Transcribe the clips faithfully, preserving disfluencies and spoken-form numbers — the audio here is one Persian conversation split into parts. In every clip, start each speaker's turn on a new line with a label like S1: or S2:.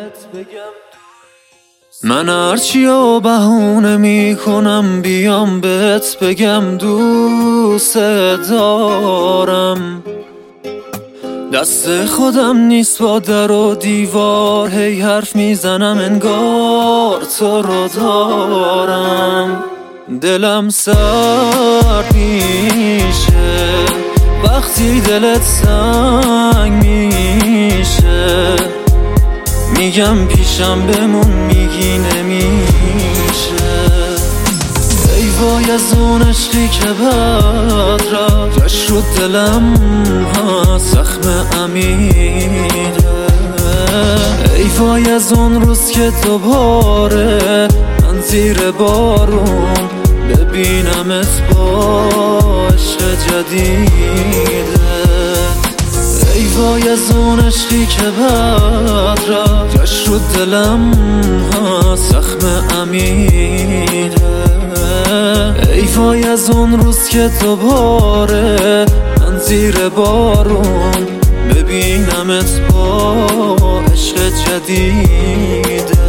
S1: من هرچی و بهونه میکنم بیام بهت بگم دوست دارم. دست خودم نیست با در و دیوار هی حرف میزنم انگار تو رو دارم. دلم سرد میشه وقتی دلت سنگ میشه. میگم پیشم بمون میگی نمیشه. ای وای از اون عشقی که بعد رفتش رو دلم ها زخم عمیقه. ای وای از اون روز که دوباره من زیر بارون ببینمت با عشق جدیده. ای وای از اون عشقی که بعد رفتش رو دلم ها زخم عمیقه. ای وای از اون روز که دوباره من زیر بارون ببینمت با عشق جدیده.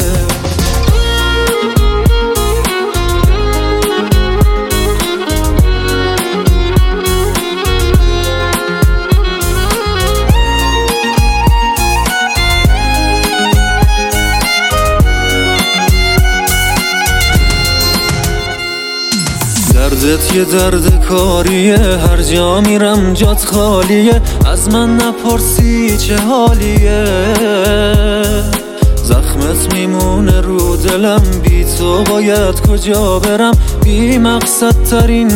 S1: دردت یه درد کاریه هر جا میرم جات خالیه. از من نپرسی چه حالیه زخمت میمونه رو دلم. بی تو باید کجا برم بی مقصد ترین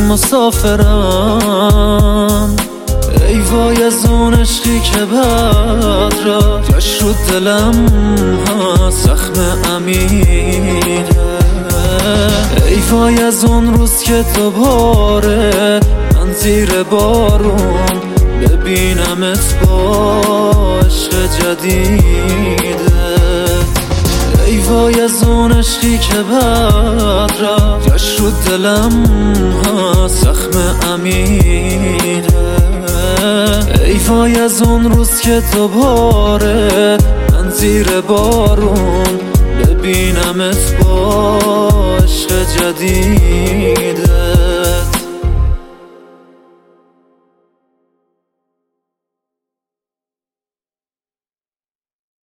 S1: مسافرم. ای وای از اون عشقی که بعد رفتش رو دلم ها زخم عمیقه. ای وای از اون روز که دوباره من زیر بارون ببینمت با عشق جدیده. ای وای از اون عشقی که بعد رفتش رو دلم ها زخم عمیقه. ای وای از اون روز که دوباره من زیر بارون ببینمت با عشق جدیده.